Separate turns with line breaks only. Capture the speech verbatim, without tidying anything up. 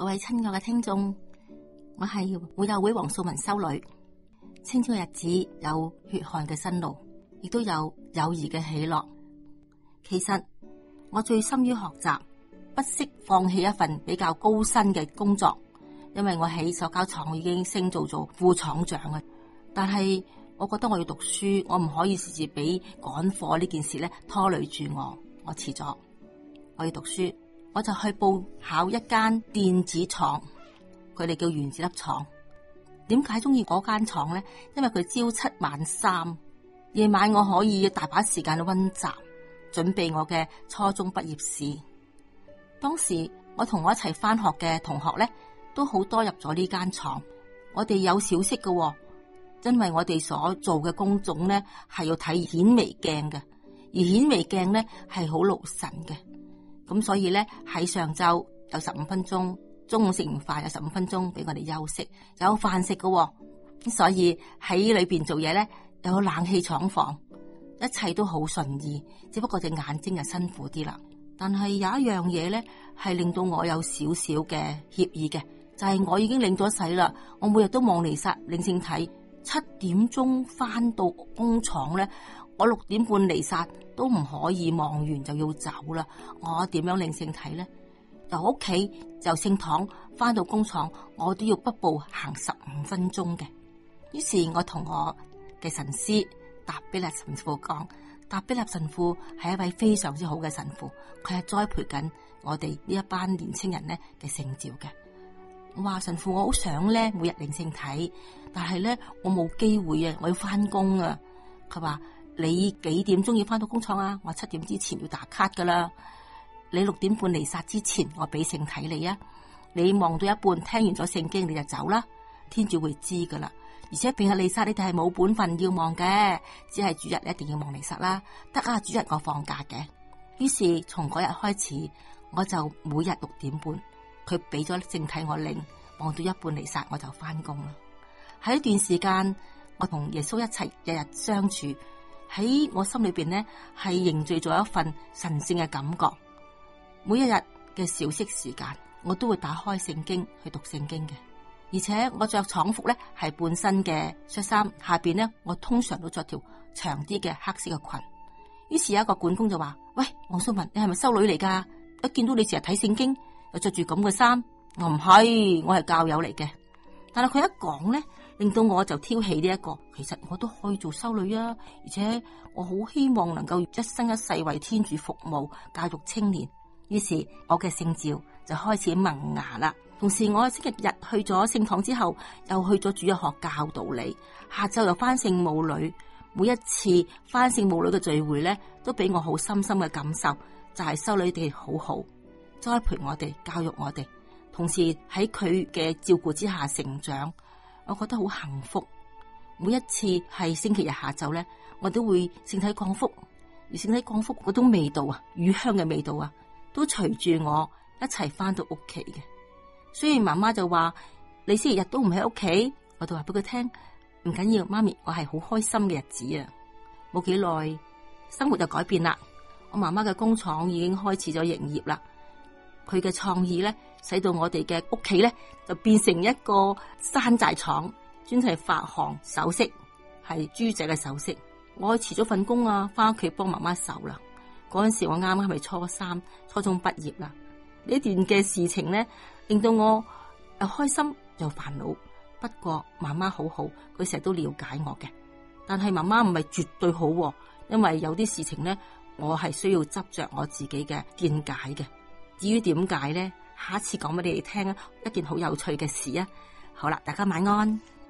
各位親愛嘅聽眾，我係會友會黃素文修女。青春嘅日子有血汗嘅辛勞，亦都有友誼嘅喜樂。其實我最深於學習，不惜放棄一份比較高薪嘅工作，因為我喺塑膠廠已經升做做副廠長啊。但係我覺得我要讀書，我唔可以時時俾趕課呢件事咧拖累住我。我辭咗，我要讀書。我就去報考一間電子廠，佢哋叫原子粒廠。點解中意嗰間廠咧？因為佢朝七晚三，夜晚我可以大把時間去溫習，準備我嘅初中畢業試。當時我同我一齊翻學嘅同學咧，都好多入咗呢間廠。我哋有小息嘅，因為我哋所做嘅工種咧係要睇顯微鏡嘅，而顯微鏡咧係好勞神嘅。咁所以咧喺上晝有十五分鐘，中午食完飯有十五分鐘俾我哋休息，有飯食嘅。咁所以喺裏邊做嘢咧，有冷氣廠房，一切都好順意，只不過隻眼睛就辛苦啲啦。但係有一樣嘢咧係令到我有少少嘅歉意嘅，就係、是、我已經領咗洗啦，我每日都望彌撒領聖體，七點鐘翻到工廠咧，我六點半彌撒都唔可以望完就要走啦。我點樣領聖體咧？由屋企就聖堂翻到工廠，我都要北步行十五分鐘嘅。於是我同我嘅神師達比勒神父講，達比勒神父係一位非常之好嘅神父，佢係栽培緊我哋呢一班年青人咧嘅聖召嘅。我話神父，我好想咧每日領聖體，但係咧我冇機會啊，我要翻工啊。佢話，你幾點鐘要翻到工廠啊？我七點之前要打卡噶啦。你六點半彌撒之前，我俾聖體你啊。你望到一半，聽完咗聖經你就走啦。天主會知噶啦。而且平日彌撒你哋係冇本分要望嘅，只係主日一定要望彌撒啦。得啊，主日我放假嘅。於是從嗰日開始，我就每日六點半，佢俾咗聖體我領，望到一半彌撒我就翻工啦。喺一段時間，我同耶穌一齊日日相處，喺我心裏邊呢係凝聚咗一份神聖嘅感覺。每一日嘅小息時間，我都會打開聖經去讀聖經嘅。而且我着廠服咧係半身嘅恤衫，下邊咧我通常都着條長啲嘅黑色嘅裙。於是有一個管工就話：喂，黃素文，你係咪修女嚟噶？一見到你成日睇聖經，又着住咁嘅衫。我唔係，我係教友嚟嘅。但係佢一講咧，令到我就挑起呢一個，其實我都可以做修女啊！而且我好希望能夠一生一世為天主服務，教育青年。於是我嘅聖召就開始萌芽啦。同時我星期日去咗聖堂之後，又去咗主日學教道理，下晝又翻聖母女。每一次翻聖母女嘅聚會咧，都俾我好深深嘅感受，就係修女哋好好栽培我哋，教育我哋，同時喺佢嘅照顧之下成長，我覺得好幸福。每一次係星期日下晝咧，我都會聖體降福，而聖體降福嗰種味道啊，乳香嘅味道啊，都隨住我一齊翻到屋企嘅。雖然媽媽就話你星期日都唔喺屋企，我就話俾佢聽，唔緊要，媽咪，我係好開心嘅日子啊！冇幾耐，生活就改變啦。我媽媽嘅工廠已經開始咗營業啦。佢嘅創意咧，使到我哋嘅屋企咧就變成一個山寨廠，專係發行首飾，係豬仔嘅首飾。我辭咗份工啊，翻屋企幫媽媽手啦。嗰陣時我啱啱係初三，初中畢業啦。呢段嘅事情咧，令到我又開心又煩惱。不過媽媽好好，佢成日都了解我嘅。但係媽媽唔係絕對好，因為有啲事情咧，我係需要執着我自己嘅見解嘅。至於點解咧，下一次講俾你哋聽啊，一件好有趣嘅事啊。好啦，大家晚安。